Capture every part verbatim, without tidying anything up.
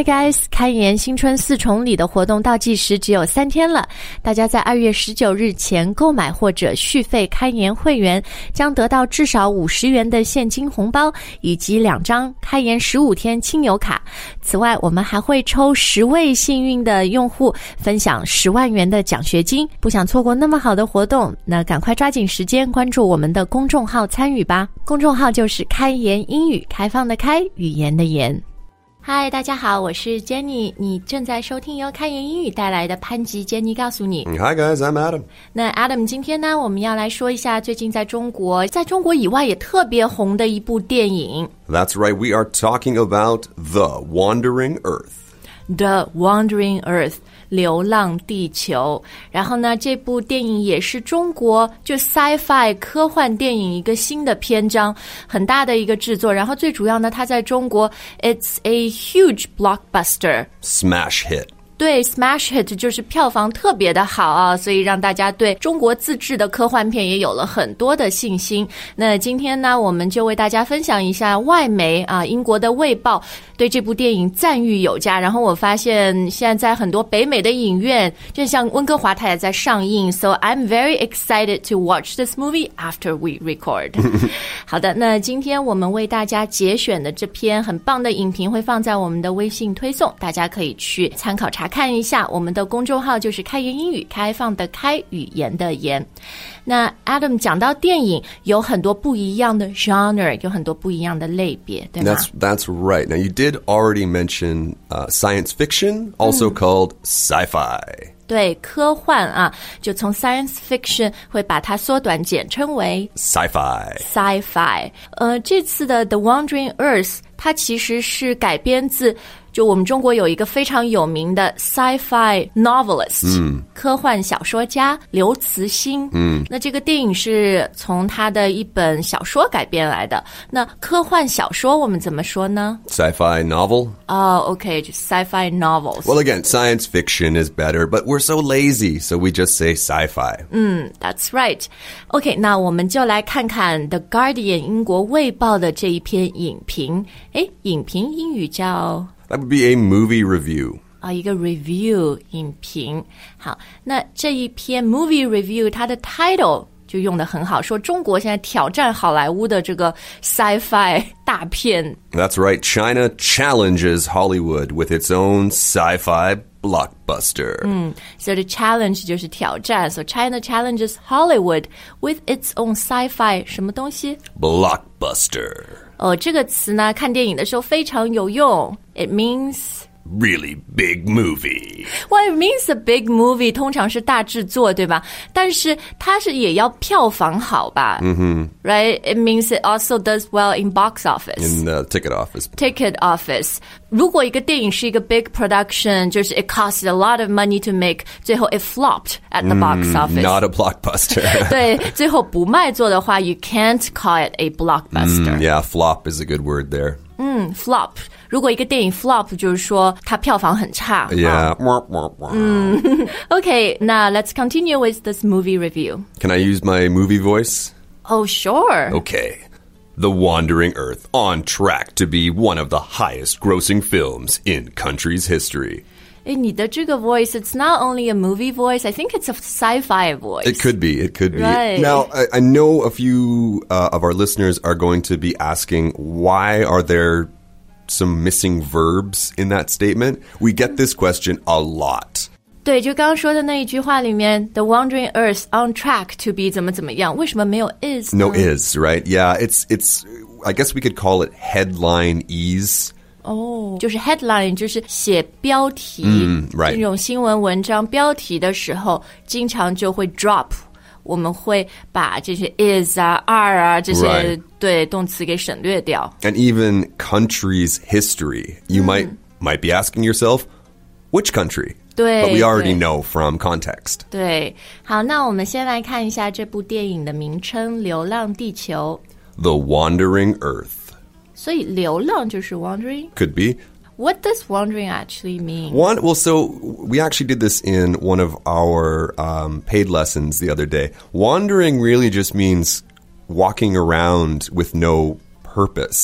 Hi guys， 开言新春四重礼的活动倒计时只有三天了，大家在二月十九日前购买或者续费开言会员，将得到至少五十元的现金红包，以及两张开言十五天亲友卡。此外，我们还会抽十位幸运的用户，分享十万元的奖学金。不想错过那么好的活动，那赶快抓紧时间关注我们的公众号参与吧。公众号就是开言英语，开放的开，语言的言。嗨，大家好，我是 Jenny， 你正在收听由开言英语带来的潘吉 Jenny 告诉你。 Hi guys, I'm Adam。 那 Adam， 今天呢，我们要来说一下最近在中国在中国以外也特别红的一部电影。 That's right, we are talking about The Wandering Earth。 The Wandering Earth， 流浪地球。然后呢，这部电影也是中国就 sci-fi 科幻电影一个新的篇章，很大的一个制作。然后最主要呢，它在中国 it's a huge blockbuster Smash hit。 对 Smash Hit 就是票房特别的好啊，所以让大家对中国自制的科幻片也有了很多的信心。那今天呢，我们就为大家分享一下外媒啊，英国的《卫报》对这部电影赞誉有加。然后我发现现在在很多北美的影院，就像温哥华它也在上映 So I'm very excited to watch this movie after we record 好的，那今天我们为大家节选的这篇很棒的影评会放在我们的微信推送，大家可以去参考查看一下。我们的公众号就是开言英语，开放的开，语言的言。那 Adam 讲到电影有很多不一样的 genre， 有很多不一样的类别，对吗？ That's, that's right. Now you did already mention uh, science fiction, also、嗯、called sci-fi。 对，科幻啊，就从 science fiction 会把它缩短简称为 sci-fi。 sci-fi。呃，这次的 The Wandering Earth 它其实是改编自就我们中国有一个非常有名的 sci-fi novelist、嗯、科幻小说家刘慈欣。嗯，那这个电影是从他的一本小说改编来的。那科幻小说我们怎么说呢？ Sci-fi novel。 哦、oh, OK， 就 sci-fi novels。 Well, again, science fiction is better, but we're so lazy, so we just say sci-fi. 嗯 That's right. OK， 那我们就来看看 The Guardian 英国卫报的这一篇影评。诶，影评英语叫 That would be a movie review. 啊，一个 review 影评。好，那这一篇 movie review 它的 title 就用得很好，说中国现在挑战好莱坞的这个 sci-fi 大片。 That's right, China challenges Hollywood with its own sci-fi blockbuster. 嗯 So the challenge 就是挑战 So China challenges Hollywood with its own sci-fi 什么东西？ Blockbuster. 哦，这个词呢，看电影的时候非常有用。 It means really big movie. Well, it means a big movie 通常是大制作，对吧？但是它是也要票房好吧？嗯哼 Right? It means it also does well in box office. In the ticket office. Ticket office. 如果一个电影是一个 big production, 就是 it costs a lot of money to make, 最后 it flopped at the box office. Not a blockbuster. 对，最后不卖座的话 you can't call it a blockbuster. Mm, yeah, flop is a good word there. 嗯 flop 如果一个电影 flop 就是说它票房很差。 Yeah. 嗯 Okay, now let's continue with this movie review. Can I use my movie voice? Oh, sure. Okay. The Wandering Earth, on track to be one of the highest grossing films in country's history. 诶，你的这个 voice, it's not only a movie voice, I think it's a sci-fi voice. It could be, it could be. Right. Now, I, I know a few uh, of our listeners are going to be asking, why are there some missing verbs in that statement? We get this question a lot. 对，就刚刚说的那一句话里面 The Wandering Earth on track to be 怎么怎么样，为什么没有 is 呢？ No is, right? Yeah, it's, it's, I guess we could call it headline ease. 哦，就是 headline 就是写标题、 嗯 right. 这种新闻文章标题的时候经常就会 drop， 我们会把这些 is 啊 are 啊这些、 right. 对动词给省略掉。 And even country's history. You、嗯、might, might be asking yourself, which country? 对 But we already 对 know from context. 对，好，那我们先来看一下这部电影的名称《流浪地球》。 The Wandering Earth. 所以流浪就是 wandering? Could be. What does wandering actually mean? One, well, so we actually did this in one of our um, paid lessons the other day. Wandering really just means walking around with no purpose. 嗯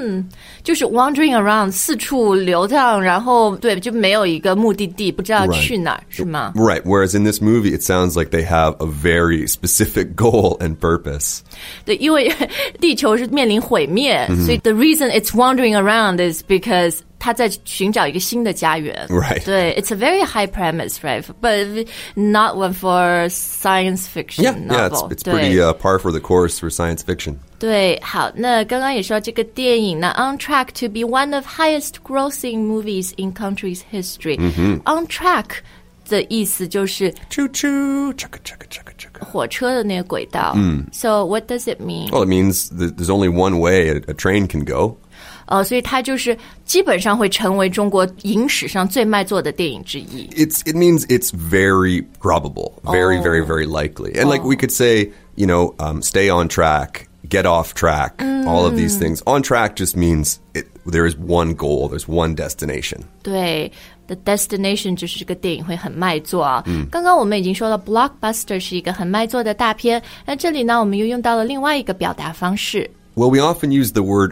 就是 wandering around 四处流浪，然后对就没有一个目的地，不知道去哪儿， Right. 是吗？ Right. Whereas in this movie, it sounds like they have a very specific goal and purpose. 对，因为地球是面临毁灭， Mm-hmm. 所以 the reason it's wandering around is because 他在寻找一个新的家园。 Right. 对 ，it's a very high premise, right? But not one for science fiction Yeah, novel. yeah, it's, it's 对 pretty uh, par for the course for science fiction. 对，好，那刚刚也说这个电影呢 ，on track to be one of highest grossing movies in country's history. On track 的意思就是 Choo choo, chugga chugga chugga chugga. 火车的那个轨道。So what does it mean? Well, it means that there's only one way a, a train can go. 呃，所以它就是基本上会成为中国影史上最卖座的电影之一。 It's it means it's very probable, very, Oh. very, very likely. And like we could say, you know, um, stay on track, get off track, all of these things. On track just means it, there is one goal, there's one destination. 对 ，The Destination 就是这个电影会很卖座啊。刚刚我们已经说了 ，Blockbuster 是一个很卖座的大片，那这里呢，我们又用到了另外一个表达方式。 Well, we often use the word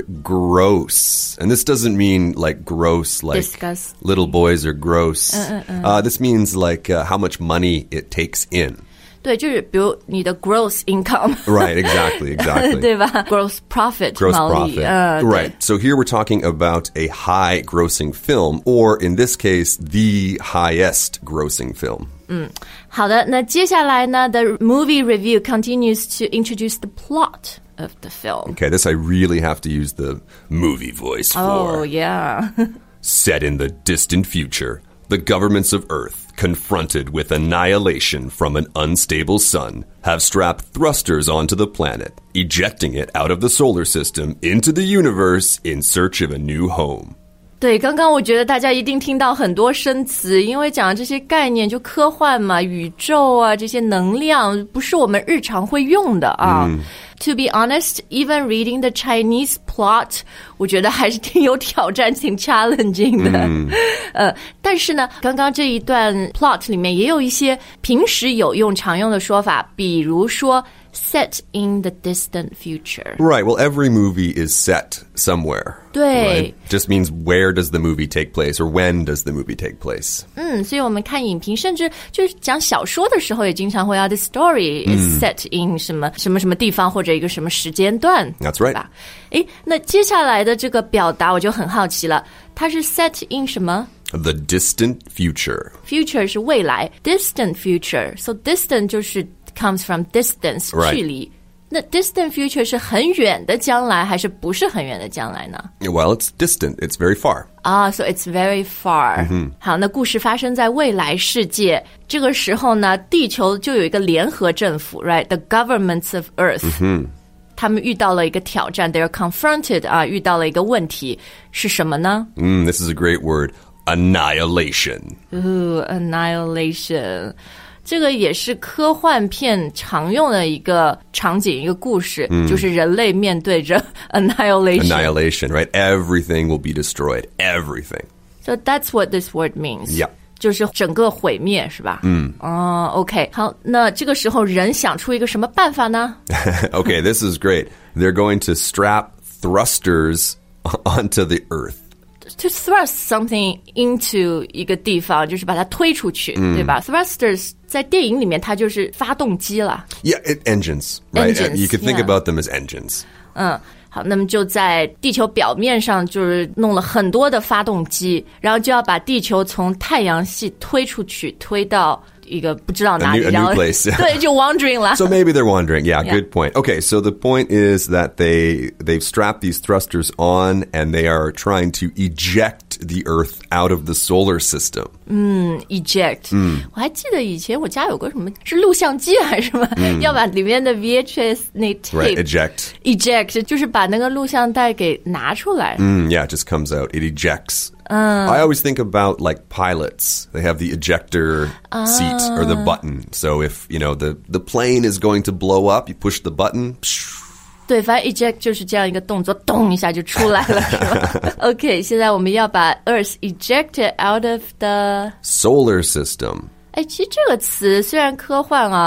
gross, and this doesn't mean like gross, like Disgust. little boys are gross. Uh, this means like uh, how much money it takes in. 对，就是比如你的 gross income， Right, exactly, exactly. 对吧 ？gross profit Gross 毛利， profit. 呃，对 Right. So here we're talking about a high grossing film, or in this case, the highest grossing film. 好的，那接下来呢 ，the movie review continues to introduce the plot of the film. Okay, this I really have to use the movie voice for. Oh yeah. Set in the distant future, the governments of Earth, confronted with annihilation from an unstable sun, have strapped thrusters onto the planet, ejecting it out of the solar system into the universe in search of a new home. 对，刚刚我觉得大家一定听到很多生词，因为讲的这些概念就科幻嘛，宇宙啊，这些能量不是我们日常会用的啊。To be honest, even reading the Chinese plot, 我觉得还是挺有挑战，挺 challenging 的。呃，但是呢，刚刚这一段 plot 里面也有一些平时有用、常用的说法，比如说 set in the distant future. Right, well, every movie is set somewhere. 对。 Right? Just means where does the movie take place, or when does the movie take place? 嗯，所以我们看影评，甚至就是讲小说的时候，也经常会要 the story is set in 什么、什么什么地方或者一个什么时间段。 That's right. 对吧？诶，那接下来的这个表达我就很好奇了，它是 set in 什么 The distant future. ？future 是未来 ，distant future，so distant 就是 comes from distance Right. 距离。那 distant future 是很远的将来，还是不是很远的将来呢？ Well, it's distant. It's very far. 啊、so it's very far、好，那故事发生在未来世界。这个时候呢，地球就有一个联合政府 ，right？The governments of Earth、他们遇到了一个挑战 ，they're confronted 啊，遇到了一个问题是什么呢？ Mm, this is a great word. Annihilation. Ooh, annihilation。这个也是科幻片常用的一个场景，一个故事，就是人类面对着 annihilation。 Annihilation, right? Everything will be destroyed. Everything. So that's what this word means. Yeah. 就是整个毁灭，是吧？嗯。哦、OK， 好，那这个时候人想出一个什么办法呢？ Okay, this is great. They're going to strap thrusters onto the Earth. To thrust something into 一个地方，就是把它推出去，对吧 ？Thrusters 在电影里面它就是发动机了。 Yeah, it, engines, right? Engines, You could think yeah. about them as engines. 嗯，好，那么就在地球表面上就是弄了很多的发动机，然后就要把地球从太阳系推出去，推到一个不知道哪里， A new- a new 然后 place. 对，就 wandering 了。 So maybe they're wandering. Yeah, Yeah. good point. Okay, so the point is that they they've strapped these thrusters on and they are trying to eject the Earth out of the solar system. eject，嗯，我还记得以前我家有个什么是录像机还是什么，要把里面的 V H S 那 Right, tape eject. eject，就是把那个录像带给拿出来。 Mm, yeah, it just comes out. It ejects. I always think about like pilots. They have the ejector seat or the button. So if, you know, the, the plane is going to blow up, you push the button. 对，反正 eject 就是这样一个动作，咚一下就出来了，是吧？OK， 现在我们要把 Earth ejected out of the Solar system. 哎，其实这个词虽然科幻啊，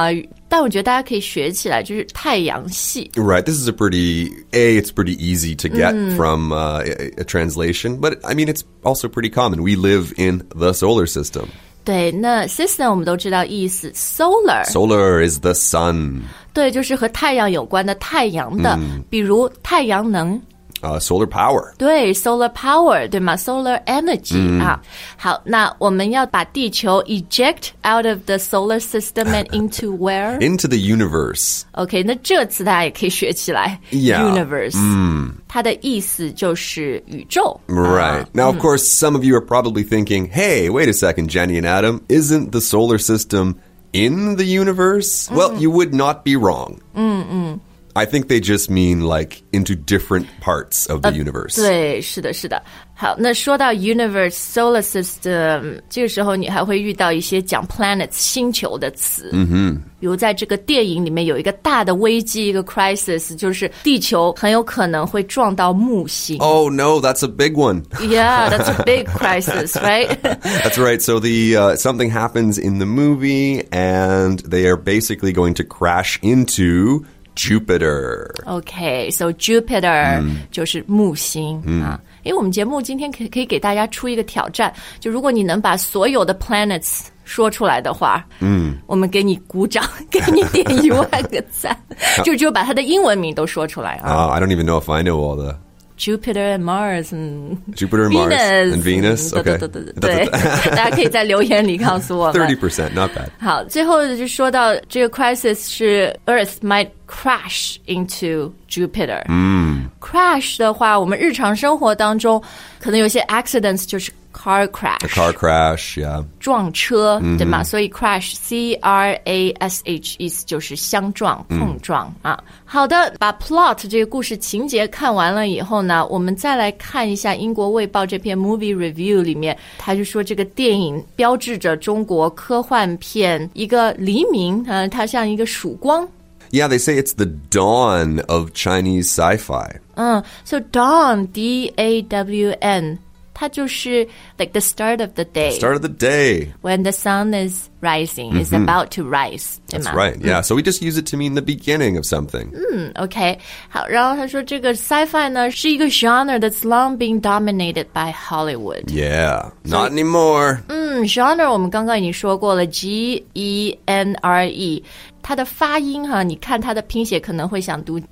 但我觉得大家可以学起来，就是太阳系。 Right, this is a pretty, A, it's pretty easy to get mm. from uh, a, a translation, but I mean, it's also pretty common. We live in the solar system. 对，那 system 我们都知道意思 solar Solar is the sun. 对，就是和太阳有关的太阳的、嗯、比如太阳能 Uh, solar power. 对 solar power 对吗 solar energy、嗯、啊。好，那我们要把地球 eject out of the solar system and into where? Into the universe. OK, 那这个词大家也可以学起来、 yeah. Universe、嗯、它的意思就是宇宙 Right、uh, Now, of、嗯、course, some of you are probably thinking, hey, wait a second, Jenny and Adam, isn't the solar system in the universe? Mm. Well, you would not be wrong. 嗯嗯 I think they just mean like into different parts of the universe. 呃、对，是的，是的。好，那说到 universe solar system， 这个时候你还会遇到一些讲 planets 星球的词。 嗯哼， 比如在这个电影里面有一个大的危机，一个 crisis， 就是地球很有可能会撞到木星。 Oh no, that's a big one. Yeah, that's a big crisis, right? That's right. So the uh, something happens in the movie, and they are basically going to crash into Jupiter. Okay, so Jupiter、嗯、就是木星、 嗯、 啊。因为我们节目今天可以可以给大家出一个挑战，就如果你能把所有的 planets 说出来的话， 嗯， 我们给你鼓掌，给你点一万个赞，就只有把它的英文名都说出来啊。 Uh, I don't even know if I know all the. Jupiter and Mars and Jupiter and Venus. Mars and Venus. Okay. 对对对对，大家可以在留言里告诉我们。 thirty percent, not bad. 好，最后就说到这个 crisis 是 Earth might crash into Jupiter。 嗯 ，crash 的话，我们日常生活当中可能有些 accidents 就是。Car crash. A car crash, yeah. 撞车， 嗯、 对吗？所以 crash, C R A S H 意思就是相撞、碰撞、嗯、啊。好的，把 plot 这个故事情节看完了以后呢，我们再来看一下英国卫报这篇 movie review 里面，他就说这个电影标志着中国科幻片一个黎明，呃，它像一个曙光。 Yeah, they say it's the dawn of Chinese sci-fi. 嗯 so dawn, D A W N.它就是 like the start of the day. Start of the day. When the sun is rising, is mm-hmm. about to rise. That's right. Yeah, so we just use it to mean the beginning of something. 嗯 OK. 好，然后他说这个 sci-fi 呢是一个 genre that's long been dominated by Hollywood. Yeah, not anymore. 嗯 genre 我们刚刚已经说过了 G E N R E。它的发音哈，你看它的拼写可能会想读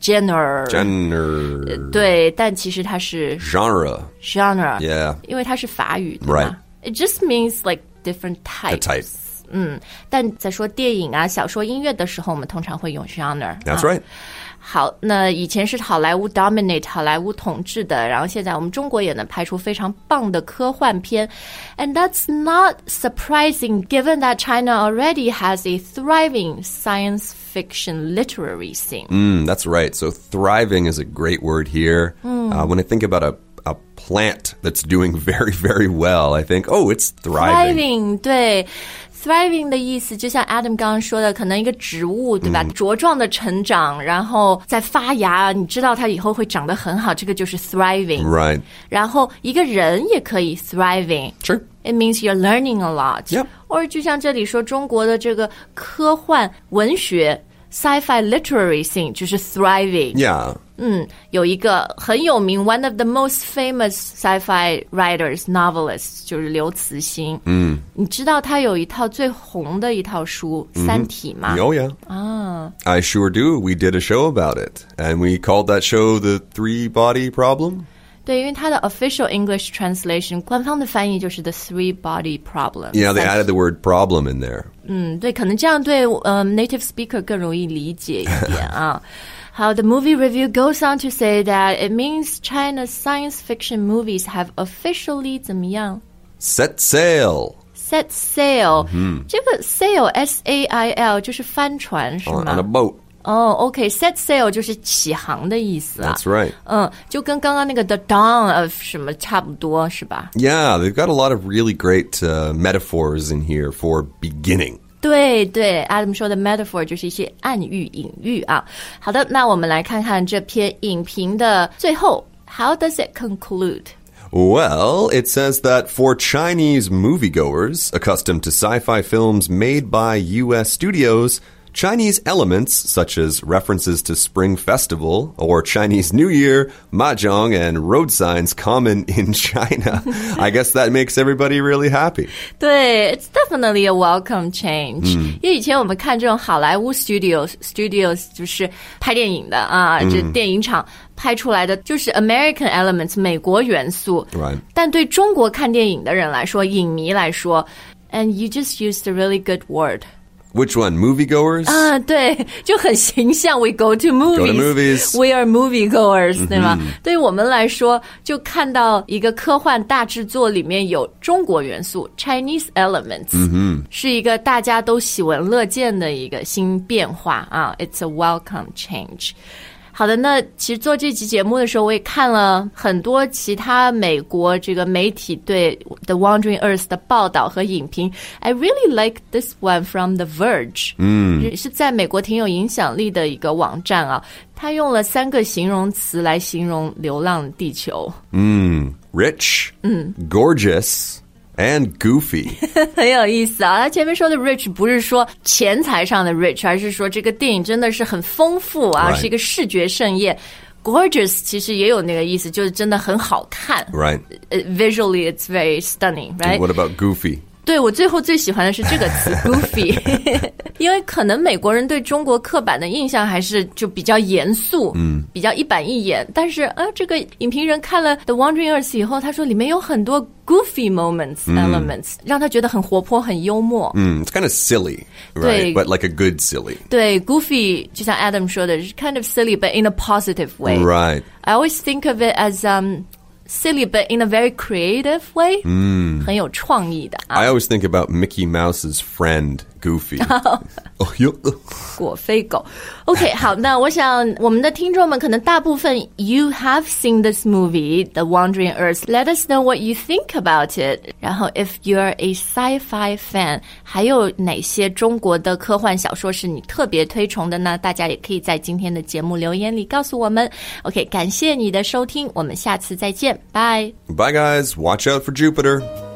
genre，genre， 对，但其实它是 genre，genre， yeah， 因为它是法语，对吗 ？It just means like different types. The type. 嗯，但在说电影啊、小说、音乐的时候，我们通常会用 genre. That's right. 好，那以前是好莱坞 dominate 好莱坞统治的，然后现在我们中国也能拍出非常棒的科幻片 and that's not surprising given that China already has a thriving science fiction literary scene. Mm, that's right. So thriving is a great word here. Mm. Uh, when I think about a a plant that's doing very, very well, I think, oh, it's thriving. Thriving, 对。Thriving 的意思就像 Adam 刚刚说的，可能一个植物对吧、嗯、茁壮的成长，然后再发芽，你知道它以后会长得很好，这个就是 thriving. Right. 然后一个人也可以 thriving. Sure. It means you're learning a lot. Yep. 或者就像这里说中国的这个科幻文学 sci-fi literary scene 就是 thriving. Yeah. 嗯，有一个很有名 one of the most famous sci-fi writers, novelists 就是刘慈欣。 嗯， 你知道他有一套最红的一套书《三体》吗？ Oh yeah. 啊 I sure do. We did a show about it. And we called that show the Three-Body Problem. 对，因为它的 official English translation 官方的翻译就是 the three-body problem. Yeah, they added the word problem in there. 嗯，对，可能这样对呃、um, native speaker 更容易理解一点啊。How the movie review goes on to say that it means China's science fiction movies have officially 怎么样 Set sail. Set sail. 嗯、 这个 sail, S A I L 就是帆船是吗 On a boat. 哦、oh, OK, set sail 就是起航的意思啊。 That's right. 嗯，就跟刚刚那个 the dawn of 什么差不多是吧 Yeah, they've got a lot of really great uh, metaphors in here for beginning. 对对 Adam 说的 metaphor 就是一些暗喻隐喻啊。好的，那我们来看看这篇影评的最后 How does it conclude? Well, it says that for Chinese moviegoers accustomed to sci-fi films made by U S studios, Chinese elements, such as references to Spring Festival or Chinese New Year, mahjong, and road signs common in China. I guess that makes everybody really happy. 对 it's definitely a welcome change、嗯、因为以前我们看这种好莱坞 studios studios 就是拍电影的啊，这电影厂拍出来的就是 American elements 美国元素、 right. 但对中国看电影的人来说，影迷来说 and you just used a really good word.Which one? Moviegoers? 啊，对，就很形象。We go to movies. Go to movies. We are moviegoers，、嗯、对吗？对于我们来说，就看到一个科幻大制作里面有中国元素 ，Chinese elements，、嗯、是一个大家都喜闻乐见的一个新变化啊。It's a welcome change。好的，那其实做这期节目的时候，我也看了很多其他美国这个媒体对 The Wandering Earth 的报道和影评。I really like this one from The Verge， 嗯，是在美国挺有影响力的一个网站啊。他用了三个形容词来形容流浪地球。 嗯 ，rich， 嗯 ，gorgeous。And goofy 很有意思啊，他前面说的 rich 不是说钱财上的 rich， 而是说这个电影真的是很丰富啊， right. 是一个视觉盛宴。Gorgeous 其实也有那个意思，就是真的很好看。 Right. Visually it's very stunning, right? What about goofy? 对，我最后最喜欢的是这个词 goofy 因为可能美国人对中国刻板的印象还是就比较严肃，嗯，比较一板一眼，但是呃，这个影评人看了 The Wandering Earth 以后，他说里面有很多 goofy moments、嗯、elements 让他觉得很活泼很幽默。 嗯 It's kind of silly, right? But like a good silly. 对 goofy 就像 Adam 说的是 kind of silly but in a positive way. Right. I always think of it as um silly but in a very creative way. 嗯，很有创意的啊。 I always think about Mickey Mouse's friend, Goofy. 哦哟， 果飞狗。OK， 好，那我想我们的听众们可能大部分 you have seen this movie, The Wandering Earth. Let us know what you think about it. 然后 if you're a sci-fi fan, 还有哪些中国的科幻小说是你特别推崇的呢？大家也可以在今天的节目留言里告诉我们。OK， 感谢你的收听，我们下次再见，拜。 Bye guys, watch out for Jupiter.